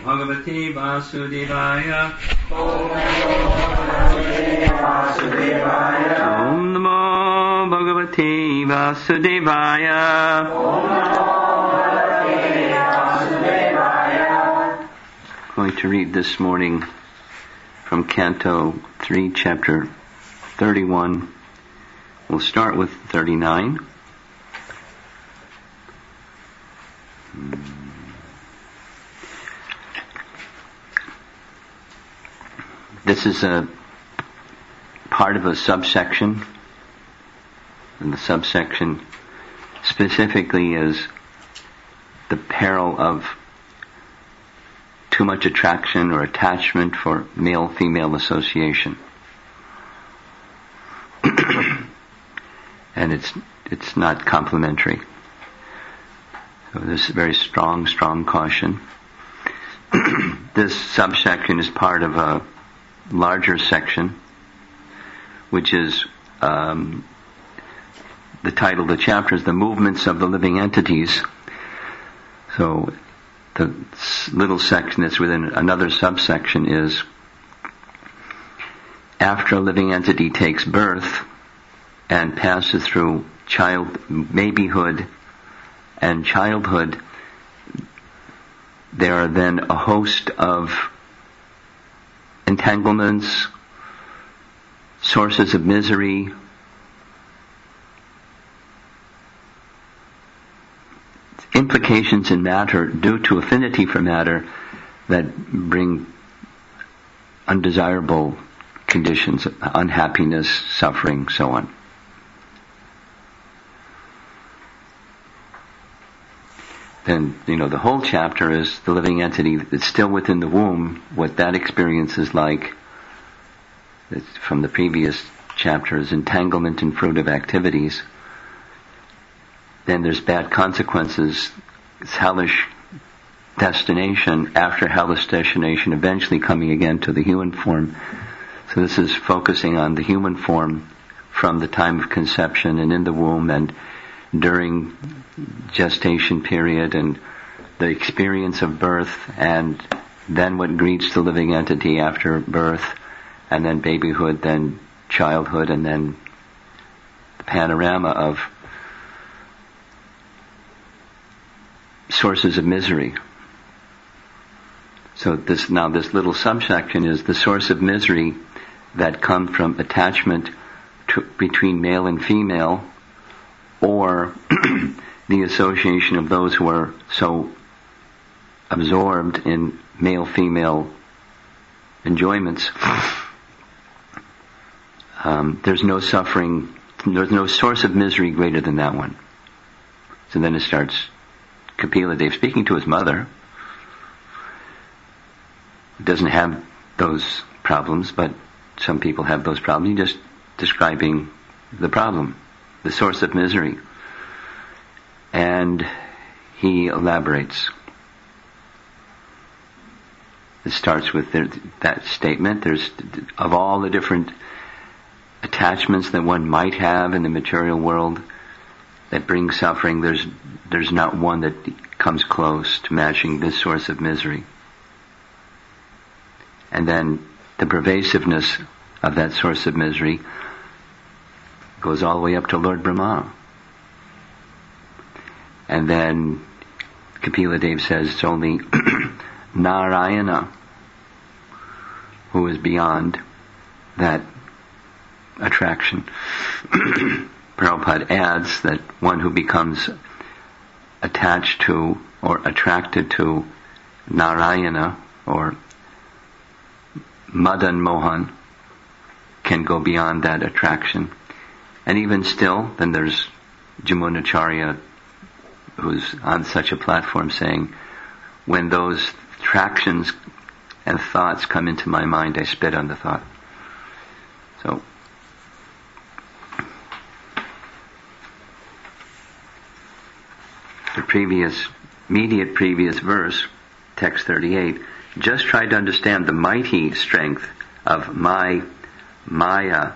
Bhagavate Vasudevaya. Om Namo Bhagavate Vasudevaya. I'm going to read this morning from Canto 3, Chapter 31. We'll start with 39. This is a part of a subsection, and the subsection specifically is the peril of too much attraction or attachment for male-female association. And it's not complementary. So there's a very strong caution. This subsection is part of a larger section, which is the title of the chapter is The Movements of the Living Entities. So the little section that's within another subsection is after a living entity takes birth and passes through babyhood and childhood, there are then a host of entanglements, sources of misery, implications in matter due to affinity for matter that bring undesirable conditions, unhappiness, suffering, so on. Then, the whole chapter is the living entity that's still within the womb, what that experience is like. It's from the previous chapters, entanglement and fruit of activities. Then there's bad consequences, it's hellish destination, after hellish destination, eventually coming again to the human form. So this is focusing on the human form from the time of conception and in the womb and during gestation period and the experience of birth, and then what greets the living entity after birth, and then babyhood, then childhood, and then the panorama of sources of misery. So this little subsection is the source of misery that come from attachment between male and female, or the association of those who are so absorbed in male-female enjoyments. There's no suffering, there's no source of misery greater than that one. So then it starts, Kapila Dev speaking to his mother, doesn't have those problems, but some people have those problems. He's just describing the problem, the source of misery. And he elaborates. It starts with that statement. There's, of all the different attachments that one might have in the material world that bring suffering, there's not one that comes close to matching this source of misery. And then the pervasiveness of that source of misery goes all the way up to Lord Brahma. And then Kapila Dev says it's only Narayana who is beyond that attraction. Prabhupada adds that one who becomes attached to or attracted to Narayana or Madan Mohan can go beyond that attraction. And even still, then there's Jamunacharya, who's on such a platform, saying, when those attractions and thoughts come into my mind, I spit on the thought. So, the immediate previous verse, text 38, just try to understand the mighty strength of my Maya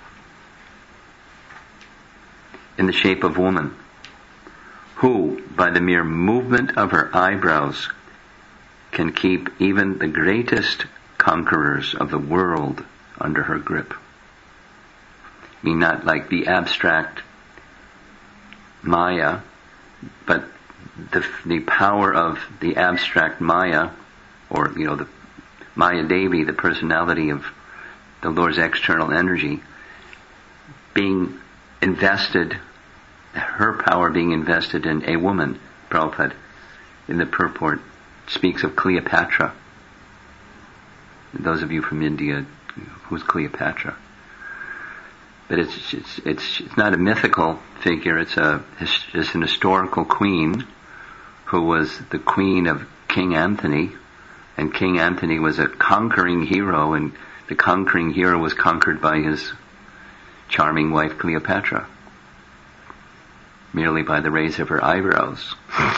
in the shape of woman, who, by the mere movement of her eyebrows, can keep even the greatest conquerors of the world under her grip. I mean, not like the abstract Maya, but the power of the abstract Maya, or, the Maya Devi, the personality of the Lord's external energy, being invested, her power being invested in a woman. Prabhupada, in the purport, speaks of Cleopatra. Those of you from India, who's Cleopatra? But it's not a mythical figure. It's an historical queen who was the queen of King Anthony, and King Anthony was a conquering hero, and the conquering hero was conquered by his charming wife Cleopatra, merely by the raise of her eyebrows.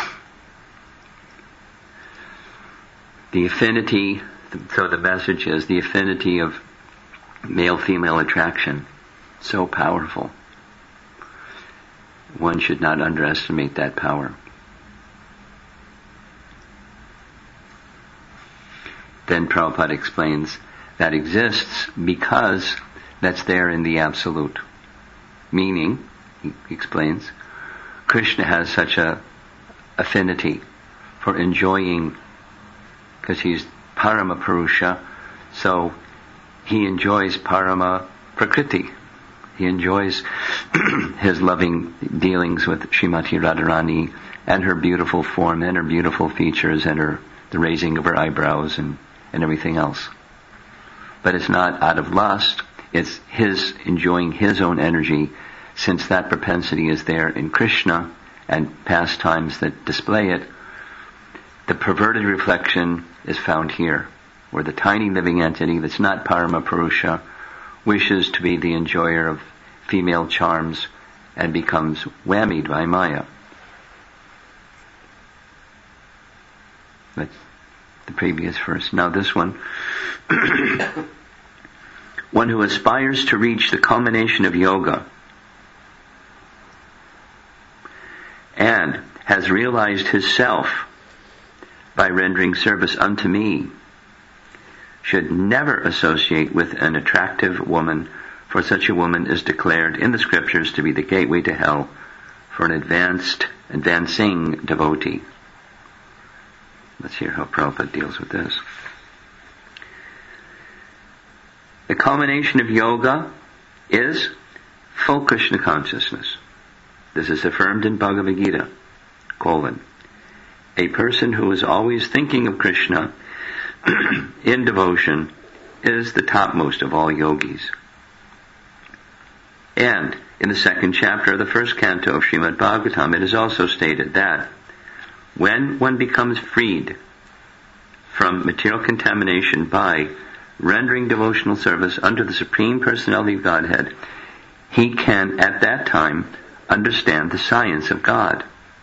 The affinity, so the message is the affinity of male-female attraction, so powerful. One should not underestimate that power. Then Prabhupada explains that exists because that's there in the Absolute. Meaning, he explains, Krishna has such a affinity for enjoying, because he's Parama Purusha, so he enjoys Parama Prakriti. He enjoys his loving dealings with Srimati Radharani and her beautiful form and her beautiful features and the raising of her eyebrows and everything else. But it's not out of lust, it's his enjoying his own energy, since that propensity is there in Krishna and pastimes that display it. The perverted reflection is found here, where the tiny living entity that's not Parama Purusha wishes to be the enjoyer of female charms and becomes whammied by Maya. That's the previous verse. Now this one. One who aspires to reach the culmination of yoga and has realized his self by rendering service unto me should never associate with an attractive woman, for such a woman is declared in the scriptures to be the gateway to hell for an advancing devotee. Let's hear how Prabhupada deals with this. The culmination of yoga is full Krishna consciousness. This is affirmed in Bhagavad Gita, a person who is always thinking of Krishna in devotion is the topmost of all yogis. And in the second chapter of the first canto of Srimad Bhagavatam, it is also stated that when one becomes freed from material contamination by rendering devotional service unto the Supreme Personality of Godhead, he can at that time understand the science of God.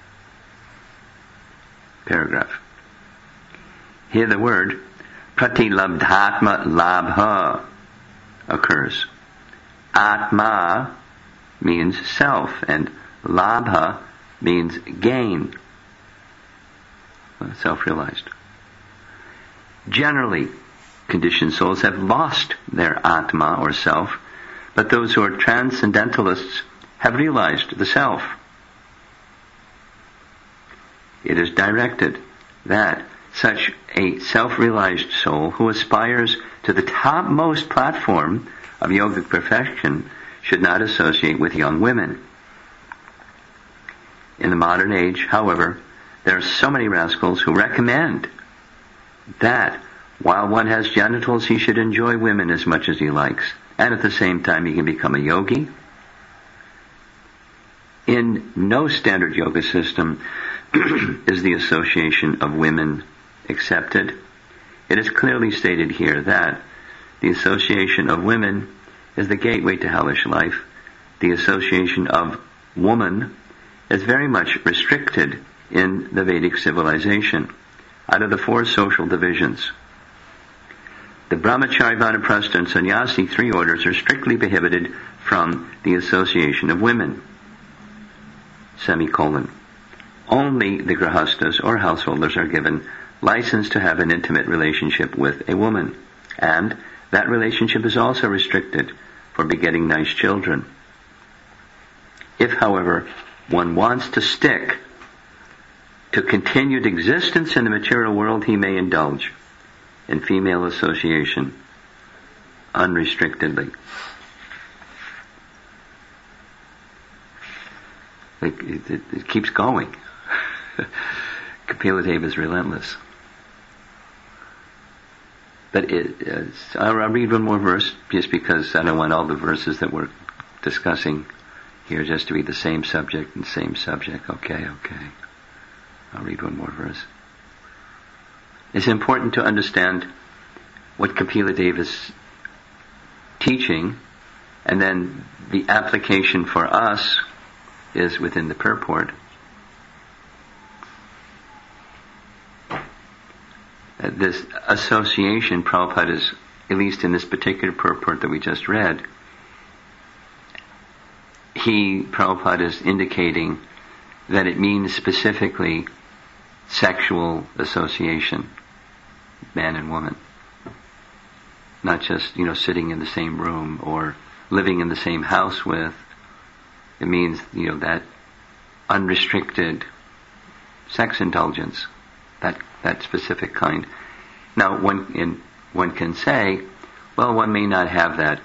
Paragraph. Here the word pratilabdhatma labha occurs. Atma means self, and labha means gain. Self-realized. Generally, conditioned souls have lost their Atma or self, but those who are transcendentalists have realized the self. It is directed that such a self-realized soul who aspires to the topmost platform of yogic perfection should not associate with young women. In the modern age, however, there are so many rascals who recommend that while one has genitals, he should enjoy women as much as he likes, and at the same time he can become a yogi. In no standard yoga system is the association of women accepted. It is clearly stated here that the association of women is the gateway to hellish life. The association of woman is very much restricted in the Vedic civilization. Out of the four social divisions, the Brahmachari, Vanaprastha, and Sannyasi, three orders, are strictly prohibited from the association of women. Only the grahastas or householders are given license to have an intimate relationship with a woman, and that relationship is also restricted for begetting nice children. If, however, one wants to stick to continued existence in the material world, he may indulge in female association unrestrictedly. It keeps going. Kapila Deva is relentless. But I'll read one more verse, just because I don't want all the verses that we're discussing here just to be the same subject and same subject. Okay. I'll read one more verse. It's important to understand what Kapila Deva is teaching, and then the application for us is within the purport. This association, Prabhupada is, at least in this particular purport that we just read, Prabhupada is indicating that it means specifically sexual association, man and woman. Not just, sitting in the same room or living in the same house with. It means, that unrestricted sex indulgence, that specific kind. Now, one can say, well, one may not have that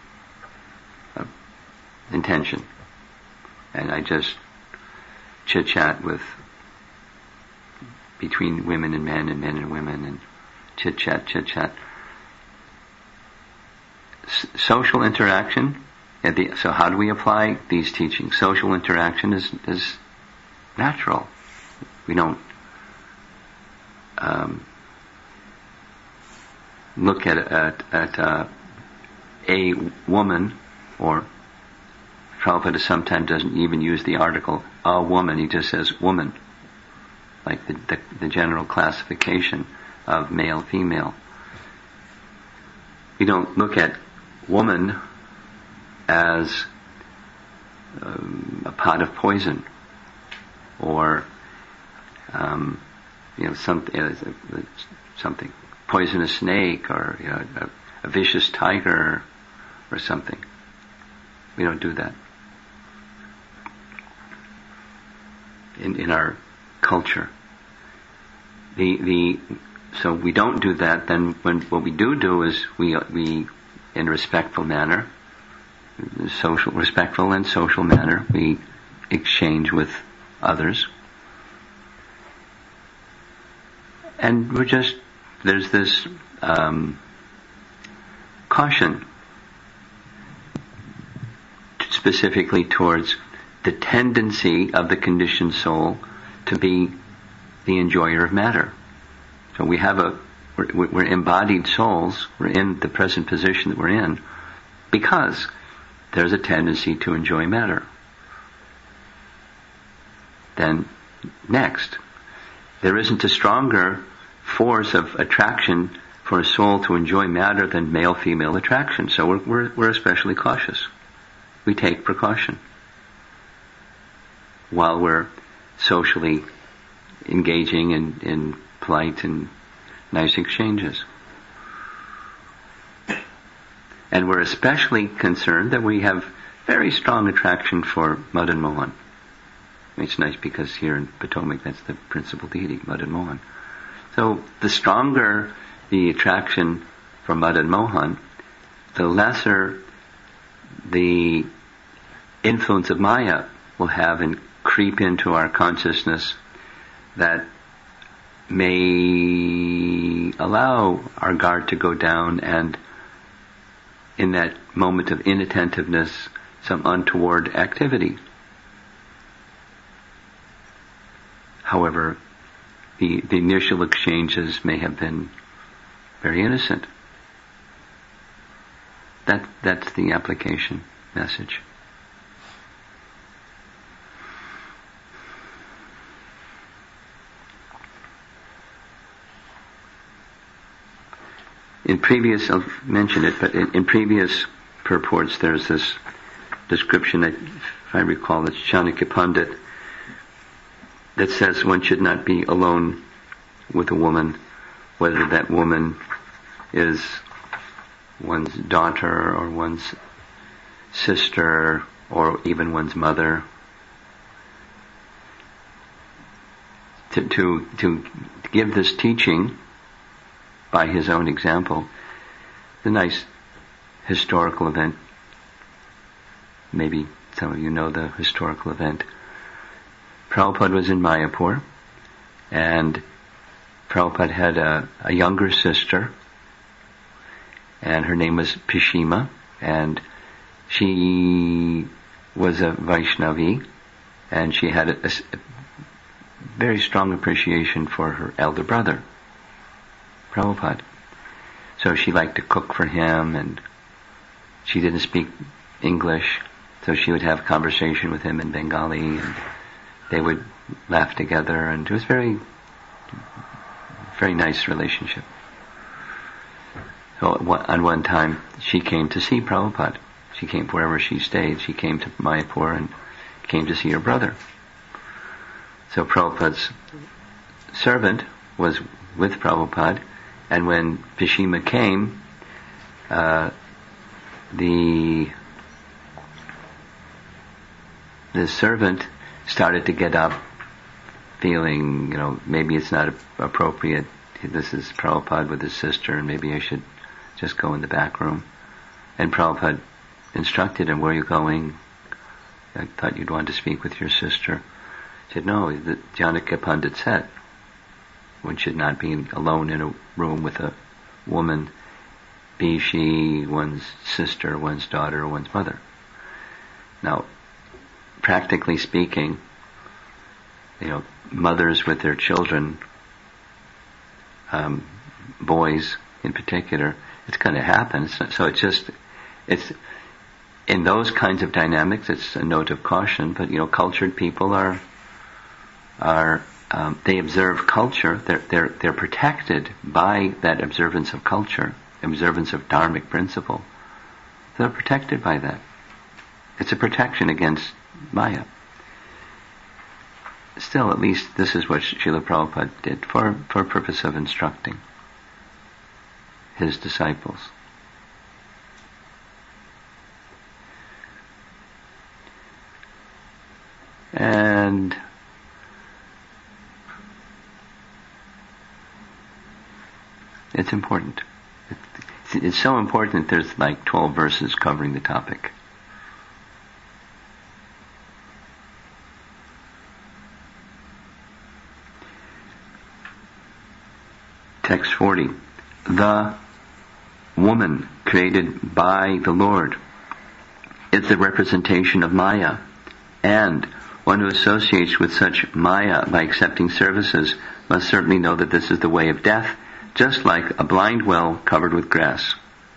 intention, and I just chit-chat between women and men and women, and chit-chat. Social interaction. So how do we apply these teachings? Social interaction is natural. We don't look at a woman, or Prabhupada sometimes doesn't even use the article a woman. He just says woman, like the general classification of male, female. We don't look at woman as a pot of poison, or something poisonous snake, or a vicious tiger, or something. We don't do that in our culture. So we don't do that. Then what we do is we in a respectful manner, respectful and social manner, we exchange with others. And there's this caution specifically towards the tendency of the conditioned soul to be the enjoyer of matter. So we're embodied souls, we're in the present position that we're in because there's a tendency to enjoy matter. Then next, there isn't a stronger force of attraction for a soul to enjoy matter than male-female attraction. So we're especially cautious. We take precaution while we're socially engaging in polite and nice exchanges. And we're especially concerned that we have very strong attraction for Madan Mohan. It's nice because here in Potomac, that's the principal deity, Madan Mohan. So the stronger the attraction for Madan Mohan, the lesser the influence of Maya will have and creep into our consciousness that may allow our guard to go down, and in that moment of inattentiveness, some untoward activity. However, the initial exchanges may have been very innocent. That's the application message. I'll mention it, but in previous purports there's this description that, if I recall, it's Chanakya Pandit, that says one should not be alone with a woman, whether that woman is one's daughter or one's sister or even one's mother, to give this teaching by his own example. The nice historical event. Maybe some of you know the historical event. Prabhupada was in Mayapur, and Prabhupada had a younger sister, and her name was Pishima, and she was a Vaishnavi, and she had a very strong appreciation for her elder brother, Prabhupada. So she liked to cook for him, and she didn't speak English, so she would have conversation with him in Bengali, and they would laugh together, and it was very, very nice relationship. So on one time, she came to see Prabhupada. She came wherever she stayed. She came to Mayapur and came to see her brother. So Prabhupada's servant was with Prabhupada, and when Pishima came, the servant started to get up, feeling, maybe it's not appropriate. This is Prabhupada with his sister, and maybe I should just go in the back room. And Prabhupada instructed him, "Where are you going? I thought you'd want to speak with your sister." He said, "No, the Janaka Pandit said one should not be alone in a room with a woman, be she one's sister, one's daughter, or one's mother." Now, practically speaking, mothers with their children, boys in particular, it's going to happen. So it's in those kinds of dynamics, it's a note of caution. But cultured people are they observe culture. They're protected by that observance of culture, observance of dharmic principle. They're protected by that. It's a protection against Maya. Still, at least this is what Srila Prabhupada did for purpose of instructing his disciples. And it's important. It's so important that there's like 12 verses covering the topic. Text 40. The woman created by the Lord is the representation of Maya, and one who associates with such Maya by accepting services must certainly know that this is the way of death, just like a blind well covered with grass.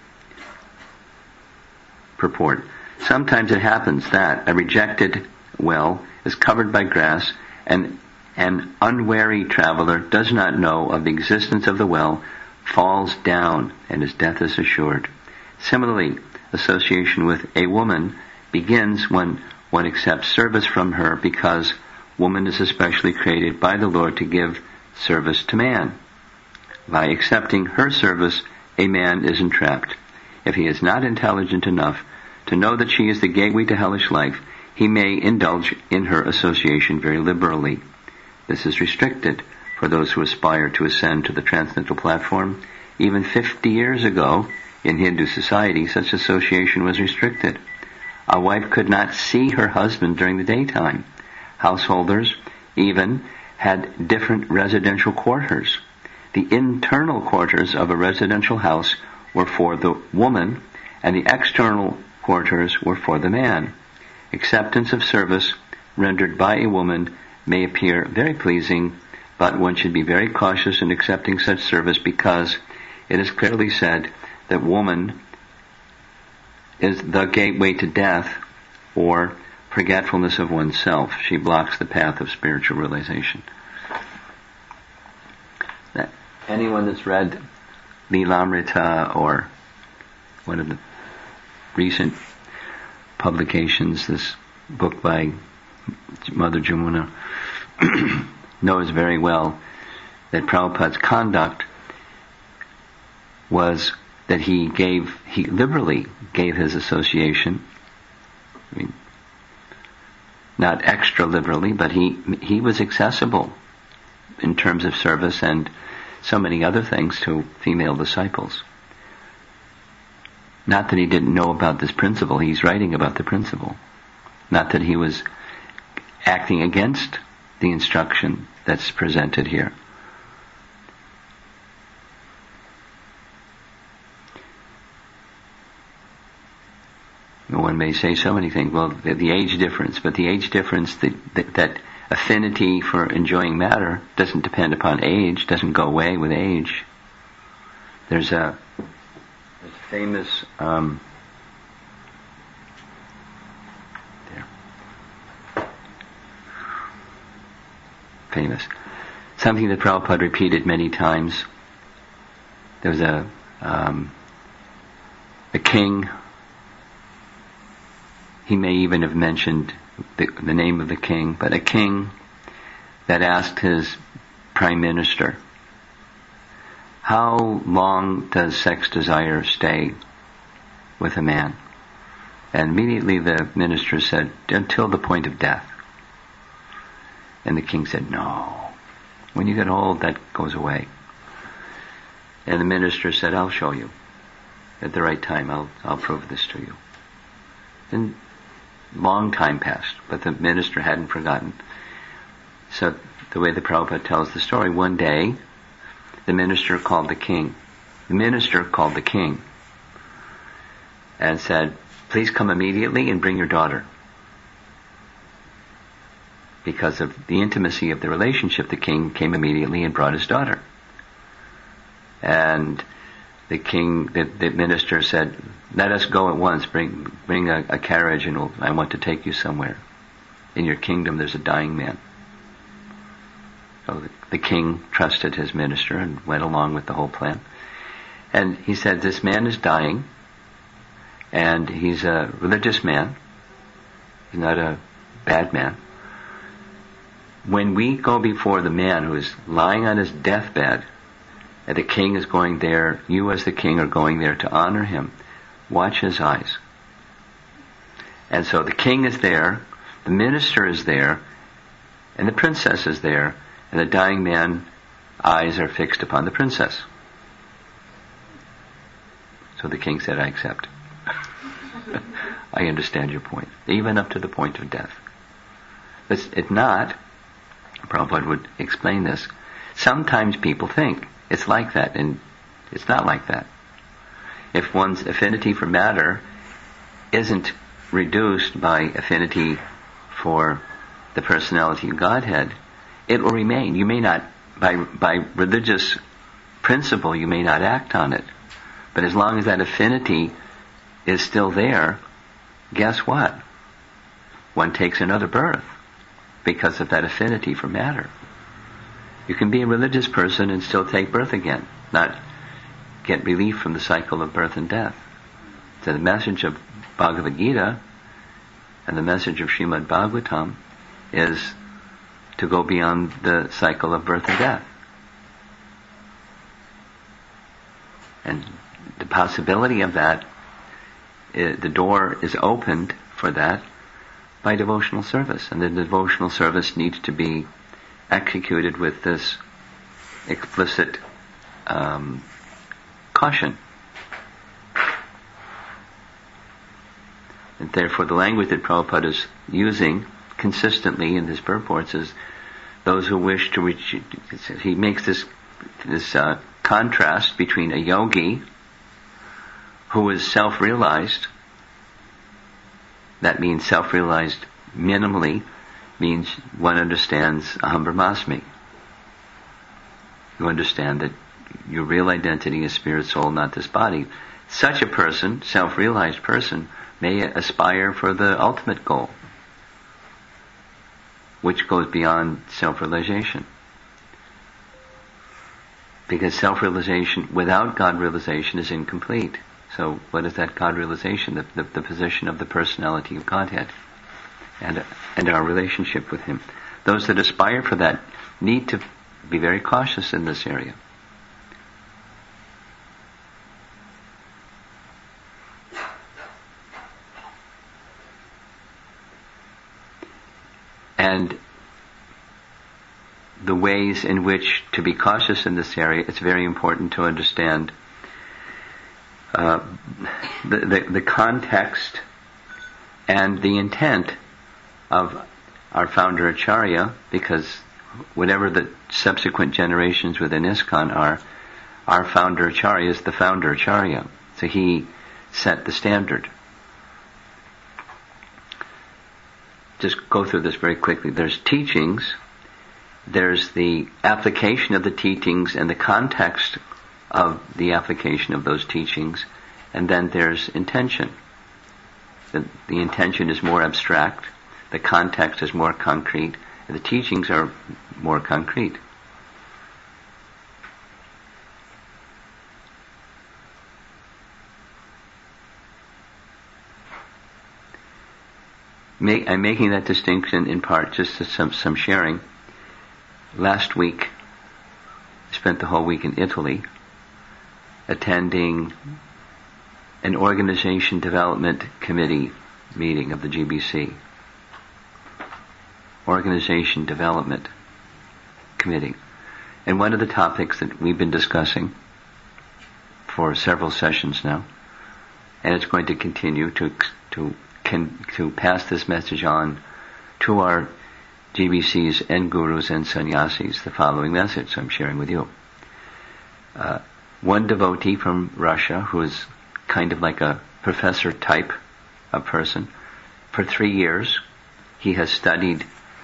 Purport. Sometimes it happens that a rejected well is covered by grass, and an unwary traveler does not know of the existence of the well, falls down, and his death is assured. Similarly, association with a woman begins when one accepts service from her, because woman is especially created by the Lord to give service to man. By accepting her service, a man is entrapped. If he is not intelligent enough to know that she is the gateway to hellish life, he may indulge in her association very liberally. This is restricted for those who aspire to ascend to the transcendental platform. Even 50 years ago, in Hindu society, such association was restricted. A wife could not see her husband during the daytime. Householders even had different residential quarters. The internal quarters of a residential house were for the woman, and the external quarters were for the man. Acceptance of service rendered by a woman may appear very pleasing, but one should be very cautious in accepting such service, because it is clearly said that woman is the gateway to death or forgetfulness of oneself. She blocks the path of spiritual realization. Anyone that's read Lilamrita or one of the recent publications, this book by Mother Jamuna, knows very well that Prabhupada's conduct was that he liberally gave his association. I mean, not extra liberally, but he was accessible in terms of service and so many other things to female disciples. Not that he didn't know about this principle, he's writing about the principle. Not that he was acting against the instruction that's presented here. One may say so many things. Well, the age difference, but the age difference, that affinity for enjoying matter doesn't depend upon age, doesn't go away with age. There's a famous something that Prabhupada repeated many times. There was a king. He may even have mentioned the name of the king, but a king that asked his prime minister, how long does sex desire stay with a man? And immediately the minister said, until the point of death. And the king said, no. When you get old, that goes away. And the minister said, I'll show you. At the right time, I'll prove this to you. And long time passed, but the minister hadn't forgotten. So the way the Prabhupada tells the story, one day, the minister called the king. The minister called the king and said, please come immediately and bring your daughter. Because of the intimacy of the relationship, the king came immediately and brought his daughter. And the minister said, let us go at once, bring a carriage, and I want to take you somewhere. In your kingdom there's a dying man. So the king trusted his minister and went along with the whole plan. And he said, this man is dying, and he's a religious man. He's not a bad man. When we go before the man who is lying on his deathbed, and the king is going there, you as the king are going there to honor him, watch his eyes. And so the king is there, the minister is there, and the princess is there, and the dying man's eyes are fixed upon the princess. So the king said, I accept. I understand your point, even up to the point of death. It's not, Prabhupada would explain this, sometimes people think it's like that, and it's not like that. If one's affinity for matter isn't reduced by affinity for the personality of Godhead, it will remain. You may not, by religious principle, you may not act on it. But as long as that affinity is still there, guess what? One takes another birth because of that affinity for matter. You can be a religious person and still take birth again, not get relief from the cycle of birth and death. So the message of Bhagavad Gita and the message of Srimad Bhagavatam is to go beyond the cycle of birth and death. And the possibility of that, the door is opened for that by devotional service. And the devotional service needs to be executed with this explicit caution. And therefore the language that Prabhupada is using consistently in his purports is those who wish to reach, he makes this contrast between a yogi who is self-realized, that means self-realized minimally, means one understands aham brahmasmi. You understand that your real identity is spirit, soul, not this body. Such a person, self-realized person, may aspire for the ultimate goal, which goes beyond self-realization. Because self-realization without God-realization is incomplete. So what is that God-realization? The position of the personality of Godhead and our relationship with Him. Those that aspire for that need to be very cautious in this area. And the ways in which to be cautious in this area, it's very important to understand the context and the intent of our founder Acharya, because whatever the subsequent generations within ISKCON are, our founder Acharya is the founder Acharya. So he set the standard. Just go through this very quickly. There's teachings, there's the application of the teachings and the context of the application of those teachings, and then there's intention. The intention is more abstract, the context is more concrete, and the teachings are more concrete. I'm making that distinction in part just as some sharing. Last week, I spent the whole week in Italy attending an organization development committee meeting of the GBC. Organization Development Committee. And one of the topics that we've been discussing for several sessions now, and it's going to continue to pass this message on to our GBCs and gurus and sannyasis, the following message I'm sharing with you. One devotee from Russia, who is kind of like a professor type of person, for 3 years he has studied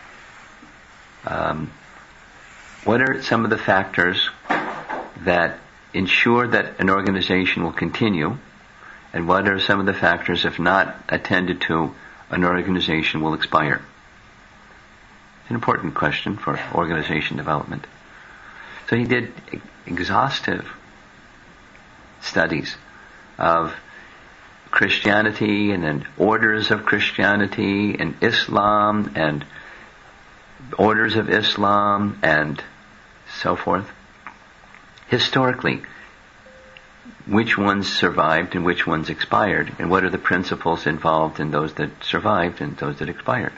what are some of the factors that ensure that an organization will continue, and what are some of the factors, if not attended to, an organization will expire? It's an important question for organization development. So he did exhaustive studies of Christianity and then orders of Christianity and Islam and orders of Islam and so forth. Historically, which ones survived and which ones expired, and what are the principles involved in those that survived and those that expired.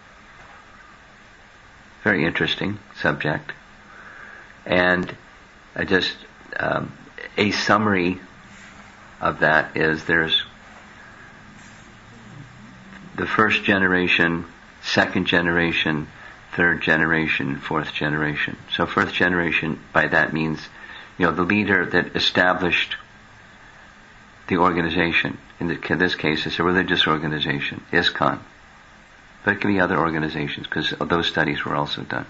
Very interesting subject. And just a summary of that is there's the first generation, second generation, third generation, fourth generation. So fourth generation, by that means, the leader that established the organization. In this case, it's a religious organization, ISKCON. But it can be other organizations, because those studies were also done.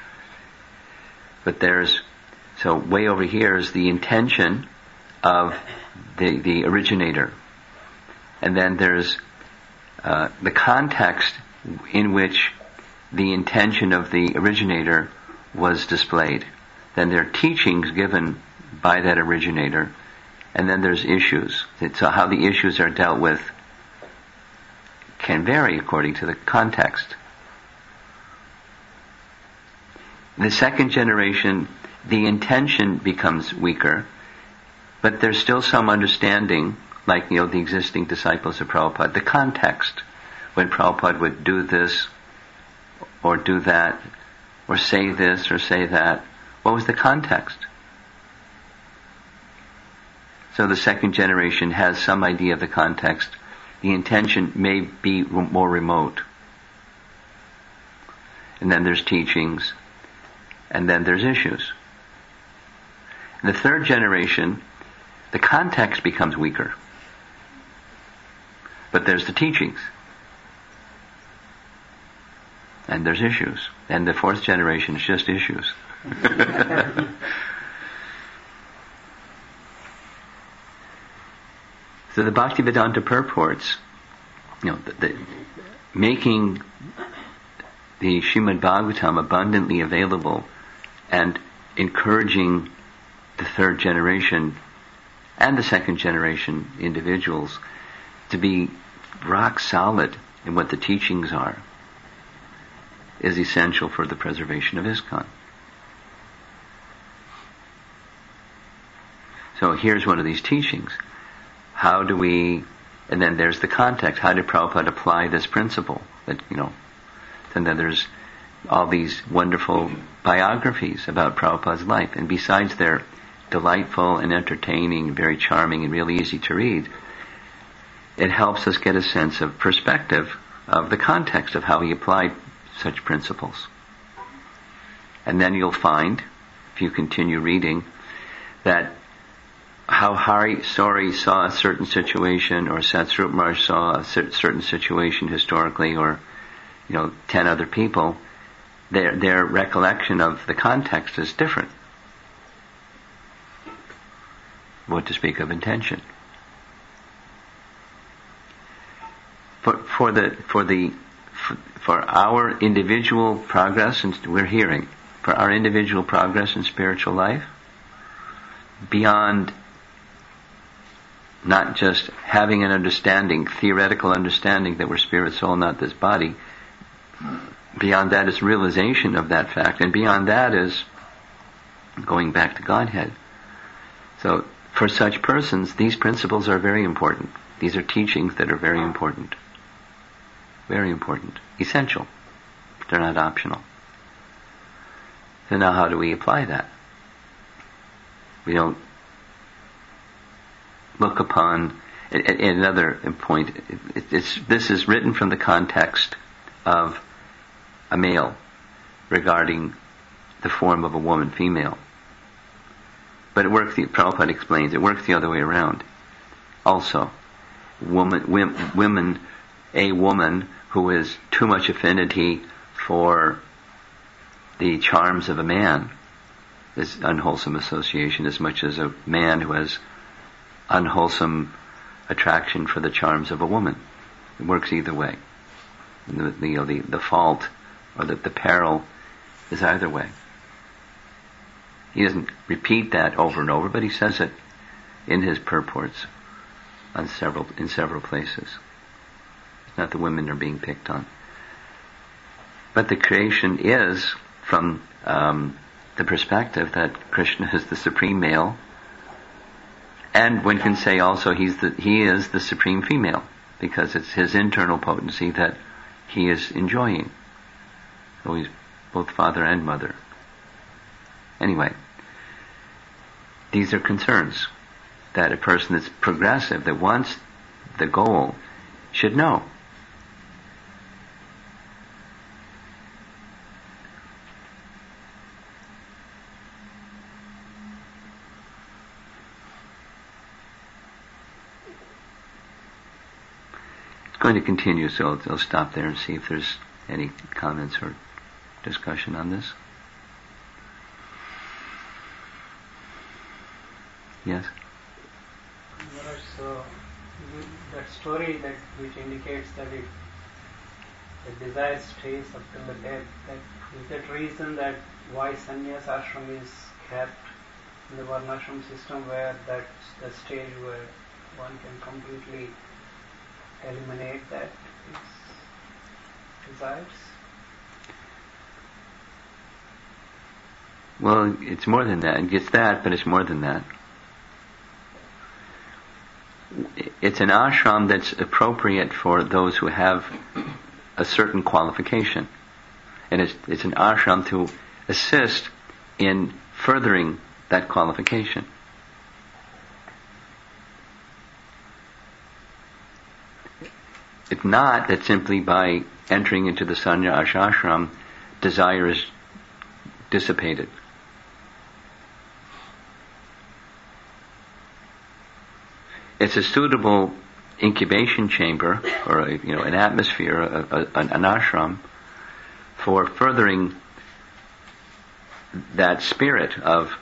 But so way over here is the intention of the originator. And then there's the context in which the intention of the originator was displayed. Then there are teachings given by that originator, and then there's issues. So how the issues are dealt with can vary according to the context. In the second generation, the intention becomes weaker, but there's still some understanding, like the existing disciples of Prabhupada, the context, when Prabhupada would do this or do that, or say this or say that. What was the context? So the second generation has some idea of the context. The intention may be more remote. And then there's teachings, and then there's issues. In the third generation, the context becomes weaker. But there's the teachings. And there's issues. And the fourth generation is just issues. So the Bhaktivedanta purports, making the Srimad Bhagavatam abundantly available and encouraging the third generation and the second generation individuals to be rock solid in what the teachings are, is essential for the preservation of ISKCON. So here's one of these teachings. How do we, and then there's the context. How did Prabhupada apply this principle? And then there's all these wonderful biographies about Prabhupada's life. And besides they're delightful and entertaining, very charming and really easy to read, it helps us get a sense of perspective of the context of how he applied such principles. And then you'll find, if you continue reading, that how Hari Sori saw a certain situation, or Satsrup Maharaj saw a certain situation historically, or 10 other people, their recollection of the context is different. What to speak of intention. For our individual progress, and we're hearing, for our individual progress in spiritual life, beyond not just having an understanding, theoretical understanding that we're spirit, soul, not this body, beyond that is realization of that fact, and beyond that is going back to Godhead. So for such persons, these principles are very important. These are teachings that are very important. Very important. Essential. They're not optional. So now how do we apply that? We don't look upon, another point, this is written from the context of a male regarding the form of a woman, female. But it works, Prabhupada explains, it works the other way around. Also, a woman who has too much affinity for the charms of a man is unwholesome association, as much as a man who has unwholesome attraction for the charms of a woman. It works either way. The fault or the peril is either way. He doesn't repeat that over and over, but he says it in his purports in several places. It's not the women are being picked on. But the creation is from the perspective that Krishna is the supreme male, and one can say also he is the supreme female, because it's his internal potency that he is enjoying. So he's both father and mother. Anyway, these are concerns that a person that's progressive, that wants the goal, should know. It's going to continue, so I'll stop there and see if there's any comments or discussion on this. Yes? So that story which indicates that if the desire stays up till the death, is that reason that why sannyas ashram is kept in the varnashram system, where that's the stage where one can completely eliminate that desires? Well, it's more than that. It gets that, but it's more than that. It's an ashram that's appropriate for those who have a certain qualification. And it's an ashram to assist in furthering that qualification. If not, that simply by entering into the sannyas ashram, desire is dissipated. It's a suitable incubation chamber, or an atmosphere, an ashram, for furthering that spirit of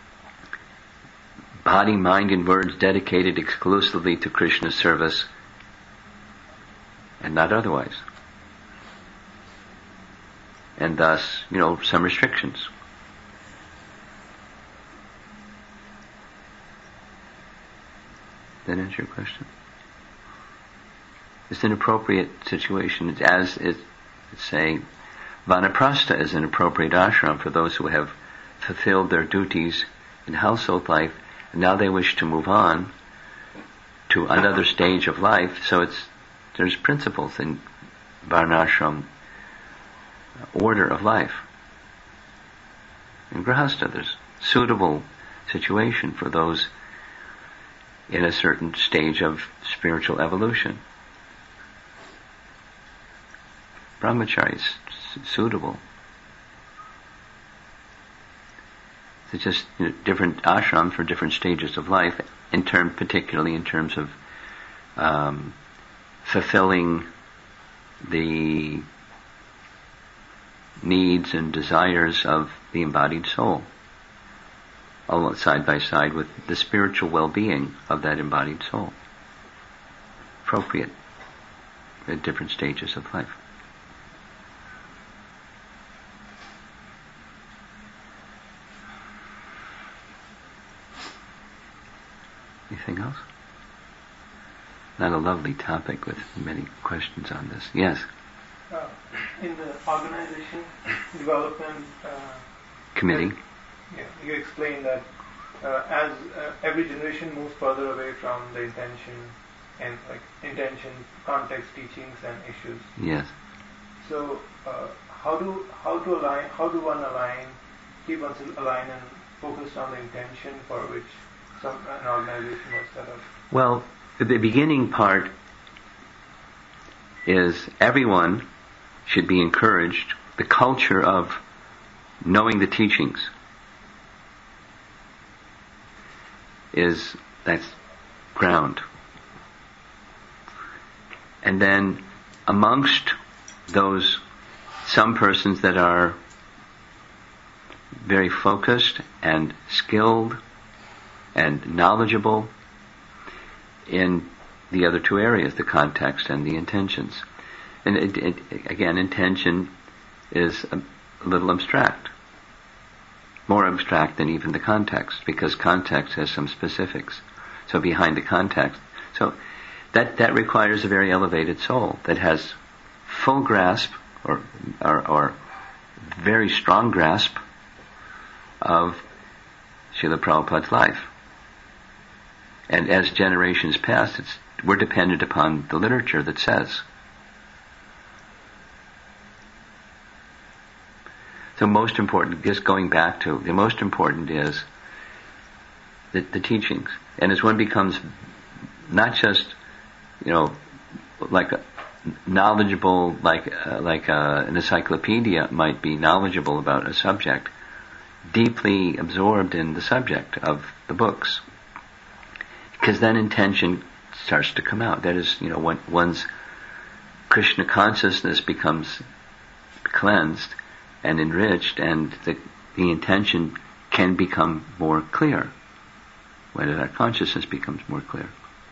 body, mind, and words dedicated exclusively to Krishna's service, and not otherwise. And thus, some restrictions. That answer your question? It's an appropriate situation. Say, Vanaprastha is an appropriate ashram for those who have fulfilled their duties in household life, now they wish to move on to another stage of life. So there's principles in varnashram order of life. In grahastha, there's suitable situation for those in a certain stage of spiritual evolution. Brahmachari is suitable. It's just different ashrams for different stages of life, particularly in terms of fulfilling the needs and desires of the embodied soul, all side by side with the spiritual well-being of that embodied soul, appropriate at different stages of life. Anything else? Not a lovely topic with many questions on this. Yes? In the organization development committee, you explain that as every generation moves further away from the intention, context, teachings, and issues. Yes. So how do one keep oneself aligned and focused on the intention for which an organization was set up? Well, the beginning part is everyone should be encouraged. The culture of knowing the teachings that's ground. And then amongst those, some persons that are very focused and skilled and knowledgeable in the other two areas, the context and the intentions. And again, intention is a little abstract, more abstract than even the context, because context has some specifics. So behind the context, so that requires a very elevated soul that has full grasp or very strong grasp of Srila Prabhupada's life. And as generations pass, we're dependent upon the literature that says. So most important, just going back to, the most important is the teachings. And as one becomes not just, like a knowledgeable, like an encyclopedia might be knowledgeable about a subject, deeply absorbed in the subject of the books. Because then intention starts to come out. That is, when one's Krishna consciousness becomes cleansed and enriched, and the intention can become more clear when our consciousness becomes more clear.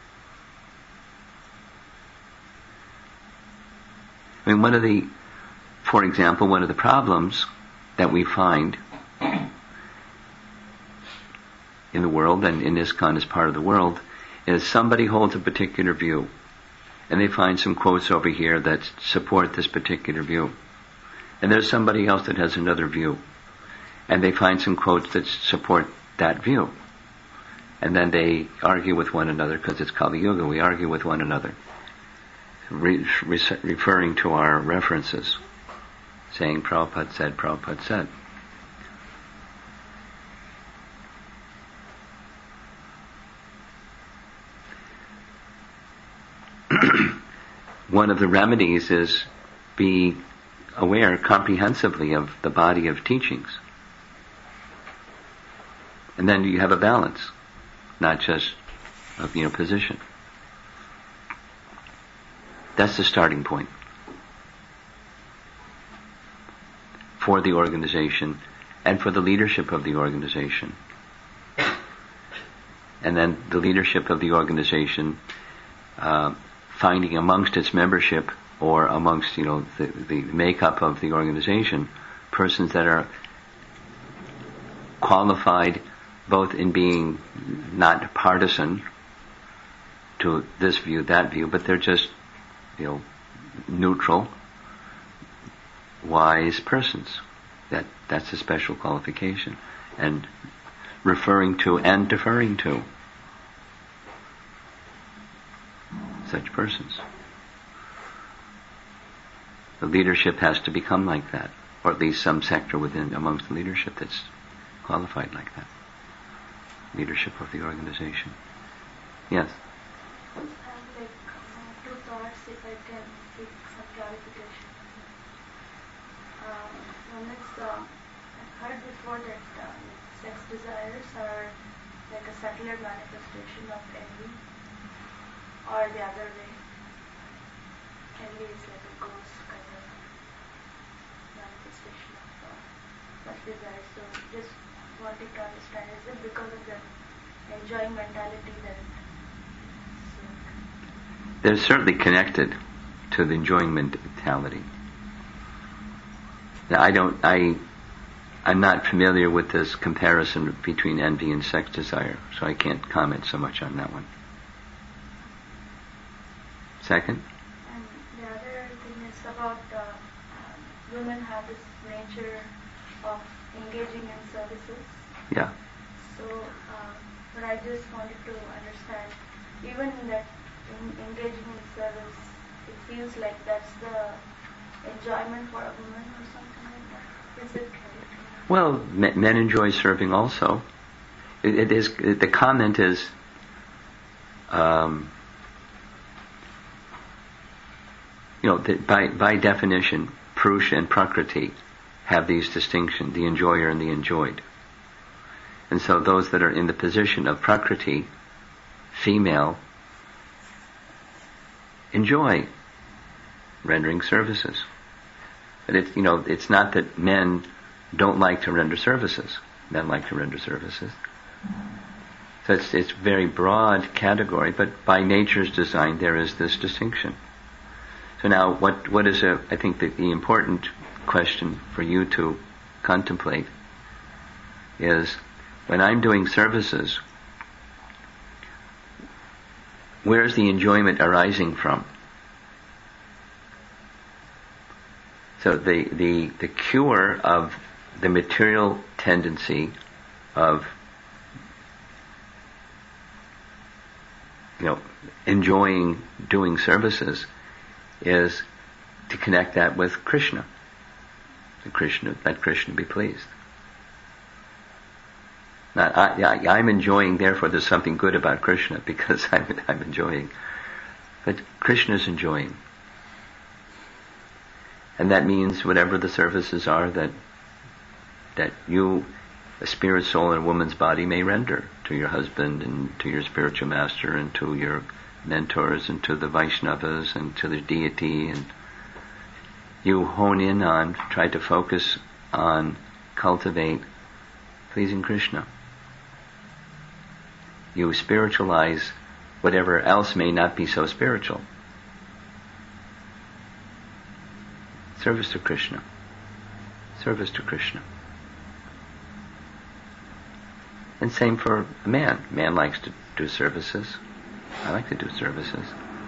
I mean, for example, one of the problems that we find in the world, and in ISKCON as part of the world, is somebody holds a particular view, and they find some quotes over here that support this particular view. And there's somebody else that has another view, and they find some quotes that support that view. And then they argue with one another, because it's Kali Yuga, we argue with one another, referring to our references, saying Prabhupada said, Prabhupada said. One of the remedies is be aware comprehensively of the body of teachings. And then you have a balance, not just of position. That's the starting point for the organization and for the leadership of the organization. And then the leadership of the organization finding amongst its membership or amongst the makeup of the organization persons that are qualified both in being not partisan to this view, that view, but they're just neutral, wise persons. That's a special qualification. And referring to and deferring to such persons. The leadership has to become like that, or at least some sector within amongst the leadership that's qualified like that. Leadership of the organization. Yes? I have two thoughts, if I can seek some clarification. One is, I've heard before that sex desires are like a subtler manifestation of envy, or the other way. Envy is like a ghost kind of manifestation of such desires. So just wanted to understand, is it because of the enjoying mentality that they're certainly connected to the enjoying mentality. Now, I'm not familiar with this comparison between envy and sex desire, so I can't comment so much on that one. Second? And the other thing is about women have this nature of engaging in services. Yeah. So, but I just wanted to understand, even in that engaging in service, it feels like that's the enjoyment for a woman or something like that. Is it right? Well, men enjoy serving also. It is. The comment is, by definition, Purusha and Prakriti have these distinctions: the enjoyer and the enjoyed. And so, those that are in the position of Prakriti, female, enjoy rendering services. But it's not that men don't like to render services. Men like to render services. So it's very broad category, but by nature's design there is this distinction. So now what is I think that the important question for you to contemplate is, when I'm doing services, where's the enjoyment arising from? So the cure of the material tendency of enjoying doing services is to connect that with Krishna. Let Krishna be pleased. Not I'm enjoying, therefore there's something good about Krishna because I'm enjoying. But Krishna's enjoying. And that means whatever the services are that you, a spirit, soul, and a woman's body, may render to your husband and to your spiritual master and to your mentors and to the Vaishnavas and to the deity, and you hone in on, try to focus on, cultivate pleasing Krishna. You spiritualize whatever else may not be so spiritual. Service to Krishna. Service to Krishna. And same for a man. Man likes to do services. I like to do services.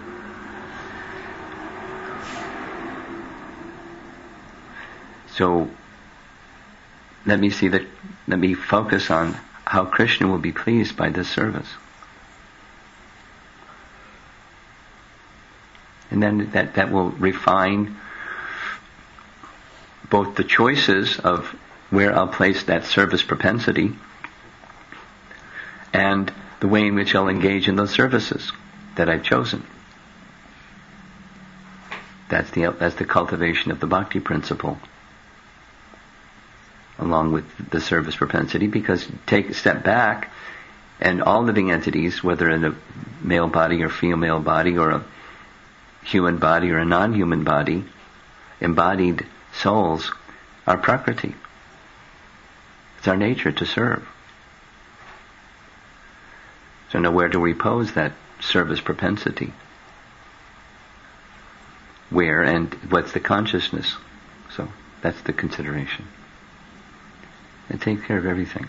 So let me focus on how Krishna will be pleased by this service. And then that will refine both the choices of where I'll place that service propensity and the way in which I'll engage in those services that I've chosen. That's the cultivation of the bhakti principle, along with the service propensity, because take a step back, and all living entities, whether in a male body or female body or a human body or a non-human body, embodied souls are Prakriti. It's our nature to serve. So now where do we pose that service propensity? Where and what's the consciousness? So that's the consideration. It takes care of everything.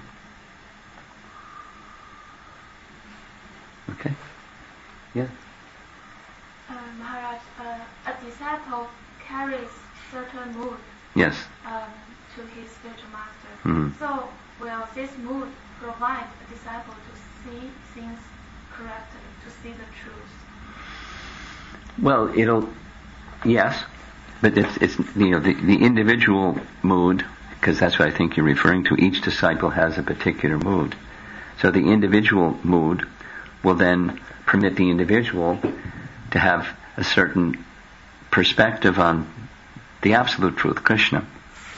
Okay? Yeah? Maharaj, a disciple carries certain mood Yes. to his spiritual master. Mm-hmm. So will this mood provide a disciple to see things correctly, to see the truth. Well, yes, but it's the individual mood, because that's what I think you're referring to. Each disciple has a particular mood. So the individual mood will then permit the individual to have a certain perspective on the absolute truth, Krishna.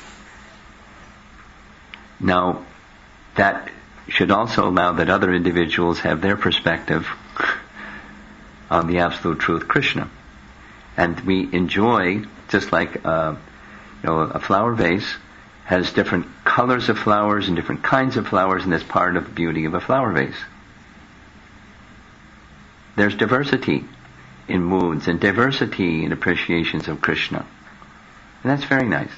Now, that should also allow that other individuals have their perspective on the absolute truth, Krishna. And we enjoy, just like a flower vase has different colors of flowers and different kinds of flowers, and that's part of the beauty of a flower vase. There's diversity in moods and diversity in appreciations of Krishna. And that's very nice.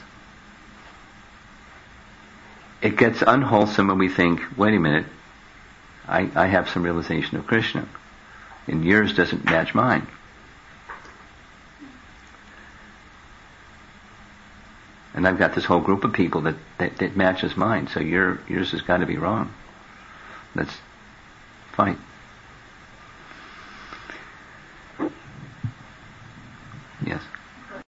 It gets unwholesome when we think, wait a minute, I have some realization of Krishna, and yours doesn't match mine. And I've got this whole group of people that matches mine, so yours has got to be wrong. Let's fight.